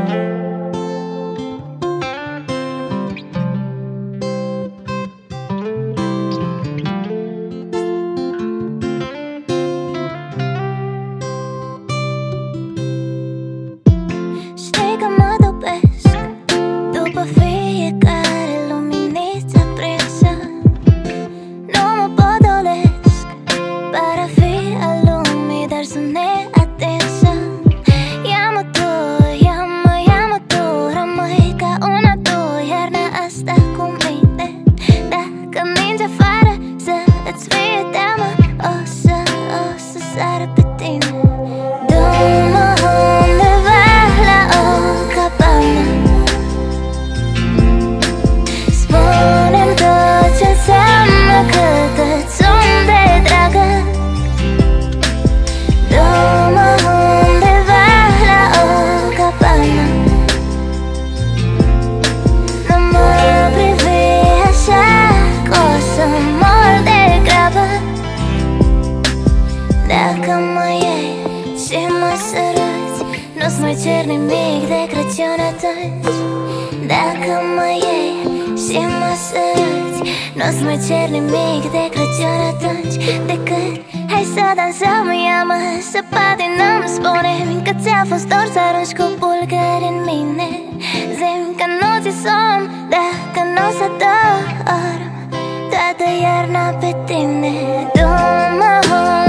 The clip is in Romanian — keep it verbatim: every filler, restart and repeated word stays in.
Dacă mă iei și mă săruți, nu-ți mai cer nimic de Crăciun atunci. Dacă mă iei și mă săruți, nu-ți mai cer nimic de Crăciun atunci. Decât hai să dansăm, ia-mă să patinăm, spune-mi că ți-a fost dor să arunci cu bulgări în mine. Zi-mi că nu ți somn dacă nu o să dorm toată iarna pe tine. Du-mă home